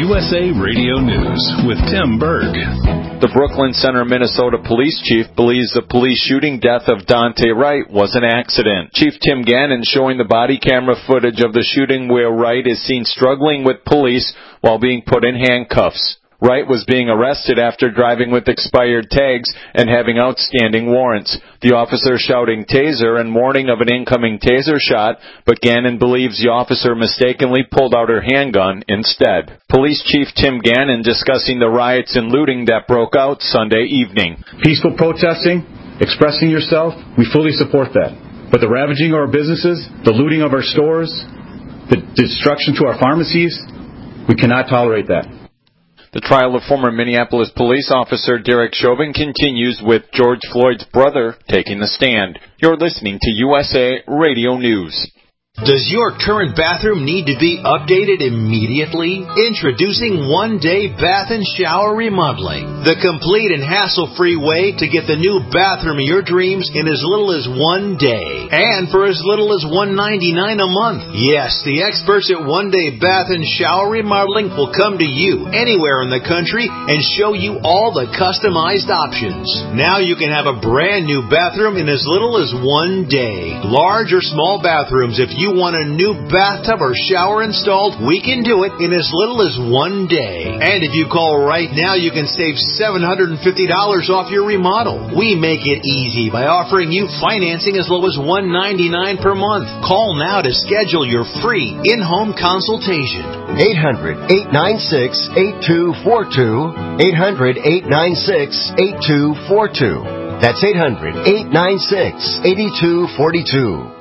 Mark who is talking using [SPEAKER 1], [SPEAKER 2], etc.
[SPEAKER 1] USA Radio News with Tim Berg.
[SPEAKER 2] The Brooklyn Center, Minnesota police chief believes the police shooting death of Daunte Wright was an accident. Chief Tim Gannon showing the body camera footage of the shooting where Wright is seen struggling with police while being put in handcuffs. Wright was being arrested after driving with expired tags and having outstanding warrants. The officer shouting taser and warning of an incoming taser shot, but Gannon believes the officer mistakenly pulled out her handgun instead. Police Chief Tim Gannon discussing the riots and looting that broke out Sunday evening.
[SPEAKER 3] Peaceful protesting, expressing yourself, we fully support that. But the ravaging of our businesses, the looting of our stores, the destruction to our pharmacies, we cannot tolerate that.
[SPEAKER 2] The trial of former Minneapolis police officer Derek Chauvin continues with George Floyd's brother taking the stand. You're listening to USA Radio News.
[SPEAKER 4] Does your current bathroom need to be updated immediately? Introducing One Day Bath and Shower Remodeling, the complete and hassle-free way to get the new bathroom of your dreams in as little as 1 day, and for as little as $1.99 a month. Yes, the experts at One Day Bath and Shower Remodeling will come to you anywhere in the country and show you all the customized options. Now you can have a brand new bathroom in as little as 1 day. Large or small bathrooms, if you want a new bathtub or shower installed, we can do it in as little as 1 day. And if you call right now, you can save $750 off your remodel. We make it easy by offering you financing as low as $199 per month. Call now to schedule your free in-home consultation.
[SPEAKER 5] 800-896-8242. 800-896-8242. That's 800-896-8242.